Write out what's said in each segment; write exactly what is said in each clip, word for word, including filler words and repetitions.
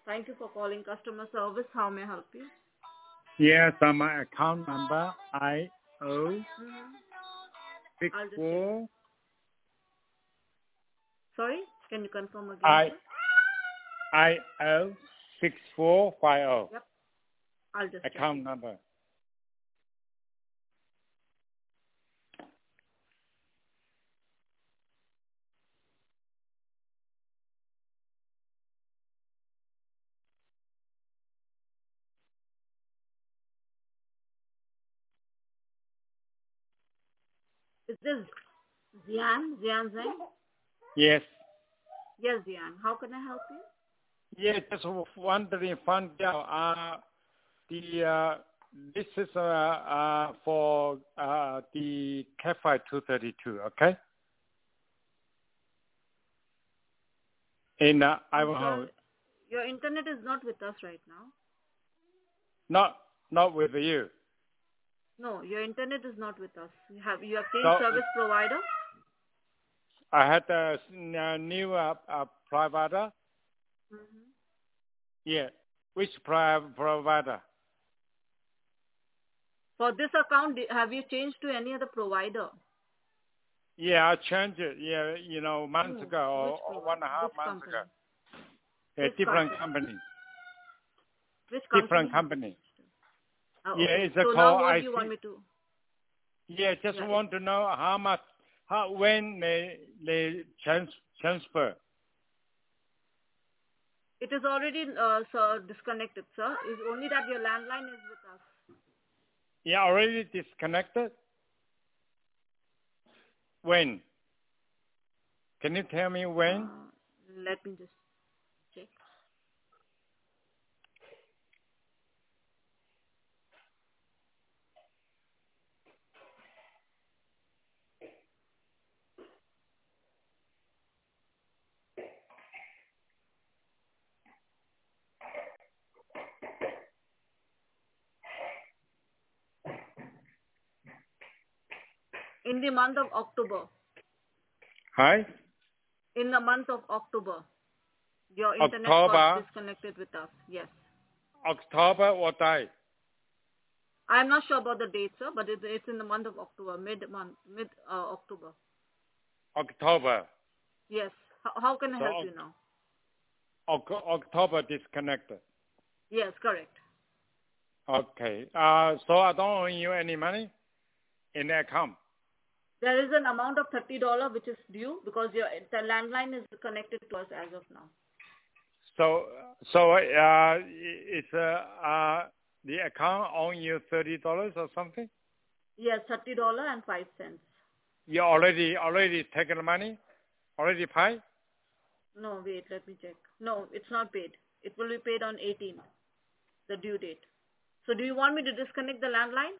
Thank you for calling customer service. How may I help you? Yes, uh, my account number I O Mm-hmm. six I'll just check. four Sorry, can you confirm again, I sir? I O six four five zero. Yep. I'll just check. Account number. Is this Zian? Zian Zhang? Yes. Yes, Zian. How can I help you? Yeah, just wondering, find out. Uh, the uh, this is uh, uh for uh the Cafe two thirty two. Okay. In uh, I'm Ivanhoe. sorry. Your internet is not with us right now. Not not with you. No, your internet is not with us. You have you have changed So service provider? I had a s- a new uh, uh, provider. Mm-hmm. Yeah. Which pri- provider? For this account, di- have you changed to any other provider? Yeah, I changed it. Yeah, you know, months No. ago Which or, or one provider? and a half Which months company? ago. Yeah, Which different company? company. Which company Different have you company. changed to? Oh, Yeah, okay. it's a So now call what I do you want see. me to? Yeah, just Yeah, it, want to know how much, how when they they trans, transfer. it is already uh, sir, disconnected, sir. It's only that your landline is with us. Yeah, already disconnected. When? Can you tell me when? Uh, let me just check. In the month of October. Hi, In the month of October, your internet got October. disconnected with us. Yes. October what day? I'm not sure about the date, sir, but it, it's in the month of October, mid-month, mid uh, October. October. Yes. How, how can I So help you now? Oc- October disconnected. Yes, correct. Okay. Uh, so I don't owe you any money in the account. There is an amount of thirty dollars which is due because your the landline is connected to us as of now. So so uh, it's uh, uh, the account owe you thirty dollars or something. Yes, thirty dollars and five cents. You already already taken the money, already paid. No, wait, let me check. No, it's not paid. It will be paid on eighteenth, the due date. So do you want me to disconnect the landline?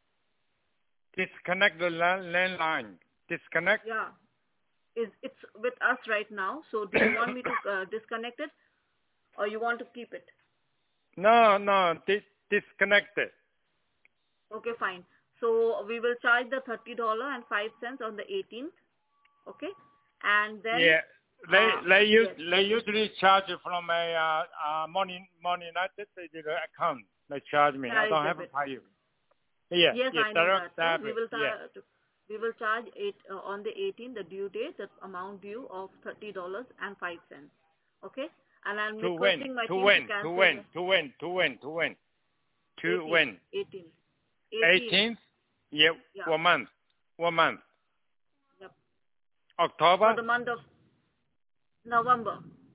Disconnect the land, landline. Disconnect. Yeah. Is it's with us right now. So do you want me to uh, disconnect it or you want to keep it? no, no. Dis- disconnect it. Okay, fine. So we will charge the thirty dollars and five cents on the eighteenth. Okay. And then, Yeah. They uh, they use yes, they usually charge it from a uh, uh, money money united account. They charge me. I direct don't have to debit. pay you. Yeah, Yes, yeah, I know that, direct sir. We debit. will Yeah, tar- we will charge it uh, on the eighteenth, the due date, the amount due of thirty dollars and five cents. Okay? And I'm to win, requesting my to team to win, to cancel win, the to win, to win, to win, to eighteenth, win. eighteenth, eighteenth. eighteenth. Yeah, Yeah. one month, one month. Yep. For October, the month of November.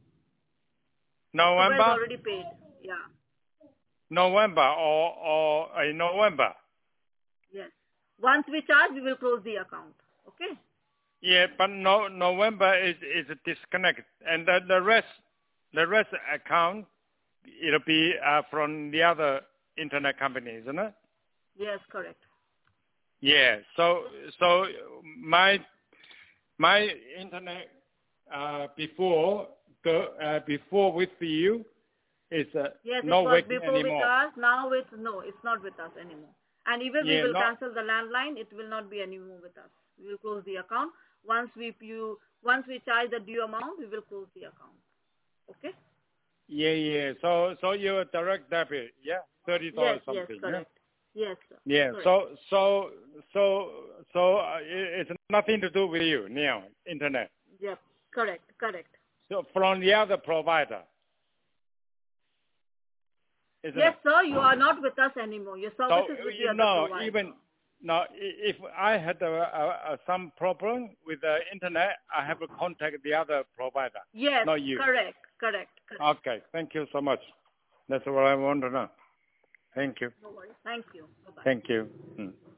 October is November, already paid. Yeah. November, or or uh, November. Yes. Once we charge, we will close the account. Okay? Yeah, but no, November is is disconnected, and the the rest, the rest account, it'll be uh, from the other internet company, isn't it? Yes, correct. Yeah. So so my my internet uh, before go uh, before with you is uh, Yes, it not was working before with anymore. us. Now it's no, it's not with us anymore. And even we Yeah, will not cancel the landline. It will not be anymore with us. We will close the account. Once we you once we charge the due amount, we will close the account. Okay? Yeah, yeah. So, so your direct debit, yeah, thirty dollars Yes, yes, something. correct. Yes, sir. Yeah. Yeah. Correct. So, so, so, so uh, it, it's nothing to do with you now. Internet. Yep, correct, correct. So from the other provider, isn't Yes, it? sir, you are not with us anymore. Your So service is with the you other know, provider. even now, i- if I had a, a, a, some problem with the internet, I have to contact the other provider, Yes, not you. correct, correct, correct. Okay. Thank you so much. That's what I want to know. Thank you. No worries. Thank you. Bye-bye. Thank you. Mm.